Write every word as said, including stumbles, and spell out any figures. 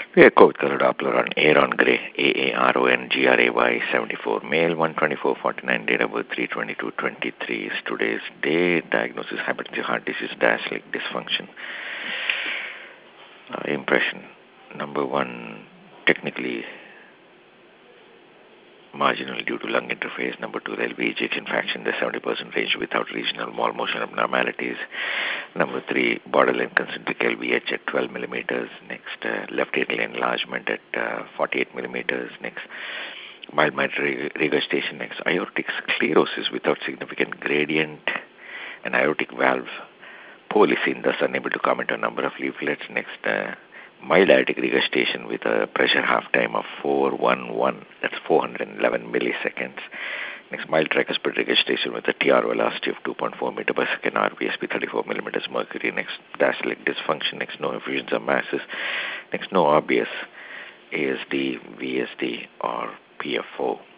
We are code color Doppler on Aaron Gray, A A R O N G R A Y seventy-four, male, one twenty-four forty-nine, date of birth three twenty-two twenty-three is today's day, diagnosis hypertension, heart disease, diastolic dysfunction. Uh, impression, number one, technically marginal due to lung interface. Number two, there will be ejection fraction in the seventy percent range without regional wall motion abnormalities. Number three, borderline concentric L V H at twelve millimeters. Next, uh, left atrial enlargement at uh, forty-eight millimeters. Next, mild mitral regurgitation. Next, aortic sclerosis without significant gradient. An aortic valve polycene, thus unable to comment on number of leaflets. Next, uh, mild aortic regurgitation with a pressure half time of four eleven, that's four hundred eleven milliseconds. Next, mild tricuspid regurgitation with a T R velocity of two point four meter per second, R V S P thirty-four millimeters mercury. Next, diastolic dysfunction. Next, no effusions or masses. Next, no R B S, A S D, V S D, or P F O.